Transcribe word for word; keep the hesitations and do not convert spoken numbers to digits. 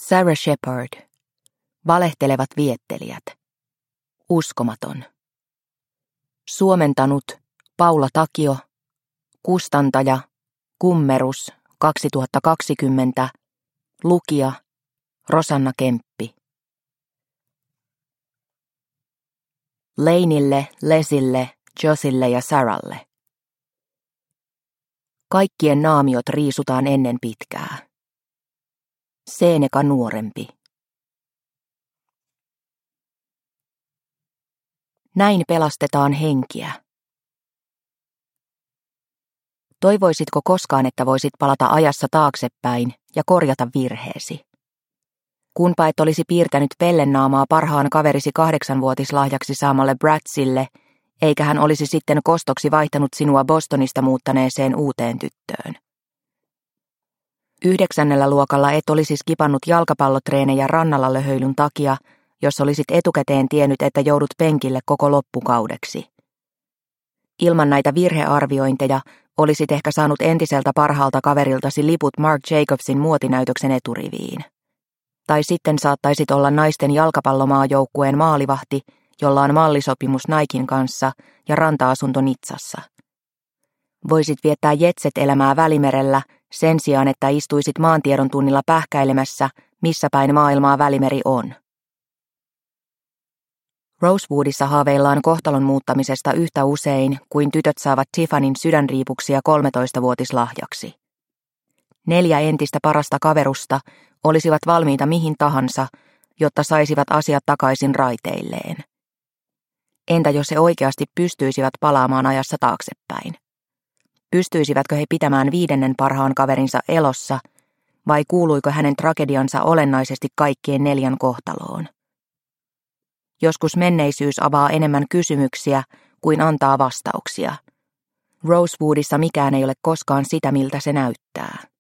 Sarah Shepard. Valehtelevat viettelijät. Uskomaton. Suomentanut Paula Takio. Kustantaja Kummerus kaksituhattakaksikymmentä. Lukija Rosanna Kemppi. Laneille, Lesille, Josille ja Saralle. Kaikkien naamiot riisutaan ennen pitkää. Seeneka nuorempi. Näin pelastetaan henkiä. Toivoisitko koskaan, että voisit palata ajassa taaksepäin ja korjata virheesi? Kunpa et olisi piirtänyt pellennaamaa parhaan kaverisi kahdeksanvuotislahjaksi saamalle Bratsille, eikä hän olisi sitten kostoksi vaihtanut sinua Bostonista muuttaneeseen uuteen tyttöön. Yhdeksännellä luokalla et olisi skipannut jalkapallotreenejä rannalla löhöilyn takia, jos olisit etukäteen tiennyt, että joudut penkille koko loppukaudeksi. Ilman näitä virhearviointeja olisit ehkä saanut entiseltä parhaalta kaveriltasi liput Marc Jacobsin muotinäytöksen eturiviin. Tai sitten saattaisit olla naisten jalkapallomaajoukkueen maalivahti, jolla on mallisopimus Niken kanssa ja ranta-asunto Nitsassa. Voisit viettää jetset-elämää Välimerellä sen sijaan, että istuisit maantiedon tunnilla pähkäilemässä, missä päin maailmaa Välimeri on. Rosewoodissa haaveillaan kohtalon muuttamisesta yhtä usein kuin tytöt saavat Tiffanin sydänriipuksia kolmetoistavuotislahjaksi. Neljä entistä parasta kaverusta olisivat valmiita mihin tahansa, jotta saisivat asiat takaisin raiteilleen. Entä jos he oikeasti pystyisivät palaamaan ajassa taaksepäin? Pystyisivätkö he pitämään viidennen parhaan kaverinsa elossa, vai kuuluiko hänen tragediansa olennaisesti kaikkien neljän kohtaloon? Joskus menneisyys avaa enemmän kysymyksiä kuin antaa vastauksia. Rosewoodissa mikään ei ole koskaan sitä, miltä se näyttää.